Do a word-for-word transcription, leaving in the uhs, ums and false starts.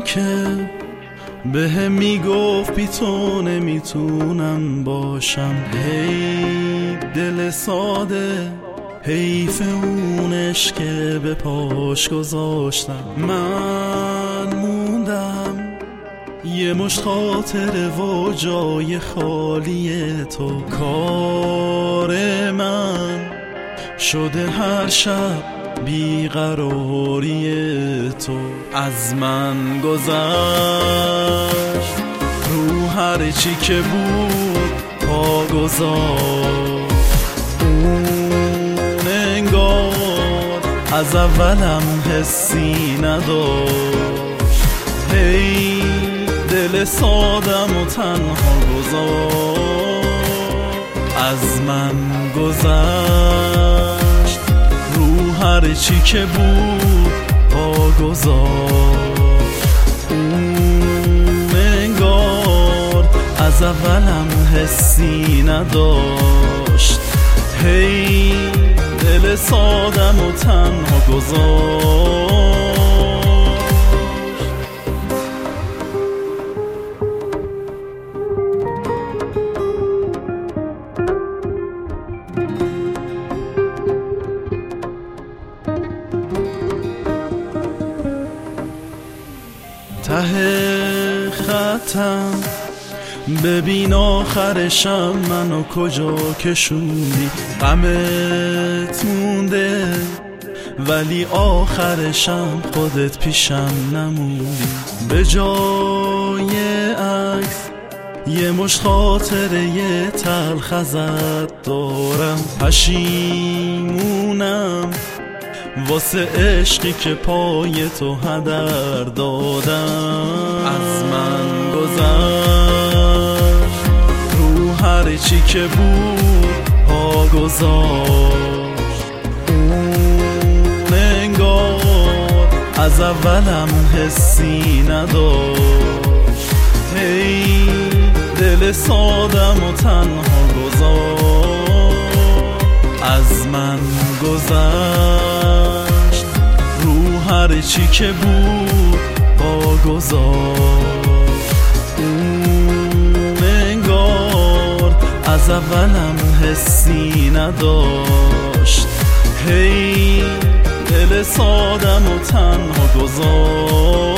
که به میگفت بی تو نمیتونم باشم. هی دل ساده، حیف اونش که به پاش گذاشتم. من موندم یه مشت خاطره و جای خالی تو. کار من شده هر شب بیقراری تو. از من گذشت رو هر چی که بود پا گذاشت. اون انگار از اولم حسی نداشت. هی دل سادم و تنها گذاشت. از من گذشت رو هر چی که بود پا گذاشت. اون انگار از اولم حسی نداشت. هی دل سادم و تنها گذاشت. ته خطم ببین آخرشم منو کجا کشوندی. غمت مونده ولی آخرشم خودت پیشم نموندی. به جای عکس یه مشت خاطره یه تلخ ازت دارم. پشیمونم واسه عشقی که پای تو هدر دادم. از من گذشت رو هر چی که بود پا گذاشت. اون انگار از اولم حسی نداشت. هی دل سادم و تنها گذاشت. از من گذشت رو هر چی که بود پا گذاشت. اون انگار از اولم حسی نداشت. هی دل سادم و تنها گذاشت.